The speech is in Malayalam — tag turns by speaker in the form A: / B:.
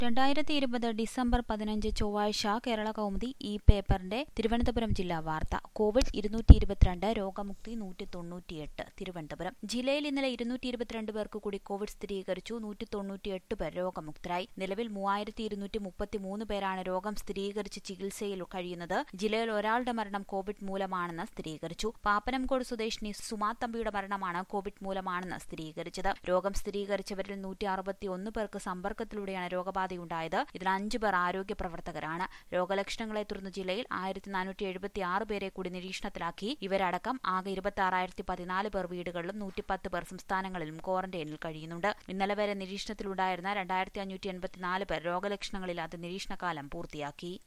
A: 2020 ഡിസംബർ 15 ചൊവ്വാഴ്ച കേരള കൗമുദി ഈ പേപ്പറിന്റെ തിരുവനന്തപുരം ജില്ലാ വാർത്ത. കോവിഡ് 222, രോഗമുക്തി 198. തിരുവനന്തപുരം ജില്ലയിൽ ഇന്നലെ 222 പേർക്ക് കൂടി കോവിഡ് സ്ഥിരീകരിച്ചു. 198 പേർ രോഗമുക്തരായി. നിലവിൽ 3233 പേരാണ് രോഗം സ്ഥിരീകരിച്ച് ചികിത്സയിൽ കഴിയുന്നത്. ജില്ലയിൽ ഒരാളുടെ മരണം കോവിഡ് മൂലമാണെന്ന് സ്ഥിരീകരിച്ചു. പാപ്പനംകോട് സ്വദേശിനി സുമാ തമ്പിയുടെ മരണമാണ് കോവിഡ് മൂലമാണെന്ന് സ്ഥിരീകരിച്ചത്. രോഗം സ്ഥിരീകരിച്ചവരിൽ 161 പേർക്ക് സമ്പർക്കത്തിലൂടെയാണ് രോഗബാധ ുണ്ടായത്. ഇതിൽ 5 പേർ ആരോഗ്യ പ്രവർത്തകരാണ്. രോഗലക്ഷണങ്ങളെ തുടർന്ന് ജില്ലയിൽ 1476 പേരെ കൂടി നിരീക്ഷണത്തിലാക്കി. ഇവരടക്കം ആകെ 26,014 പേർ വീടുകളിലും 110 പേർ സംസ്ഥാനങ്ങളിലും ക്വാറന്റൈനിൽ കഴിയുന്നുണ്ട്. ഇന്നലെ വരെ നിരീക്ഷണത്തിലുണ്ടായിരുന്ന 2584 പേർ രോഗലക്ഷണങ്ങളില്ലാതെ നിരീക്ഷണകാലം പൂർത്തിയാക്കി.